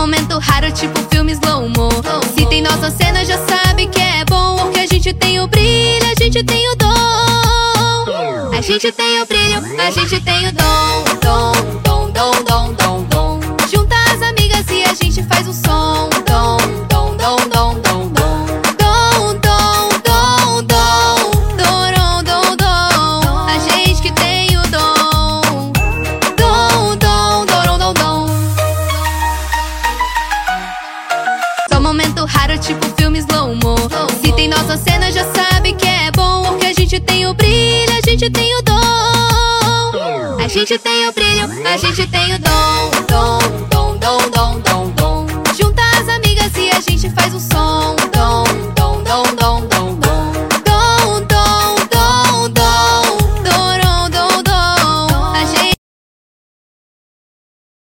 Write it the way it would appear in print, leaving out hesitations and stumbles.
momento raro, tipo filme slow-mo. Se tem nossa cena, já sabe que é bom. Porque a gente tem o brilho, a gente tem o dom. A gente tem o brilho, a gente tem o dom. Dom, dom, dom, dom, dom, dom. Junta as amigas e a gente faz um som. Dom, dom, dom, dom, dom, dom. Dom, dom, dom, dom. Dom, dom, dom. A gente que tem o dom. Dom, dom, dom, dom, dom. Só momento raro, tipo filme slow-mo. Se tem nossa cena, já sabe que é bom. Porque a gente tem o brilho, a gente tem o dom. A gente tem o brilho, a gente tem o dom.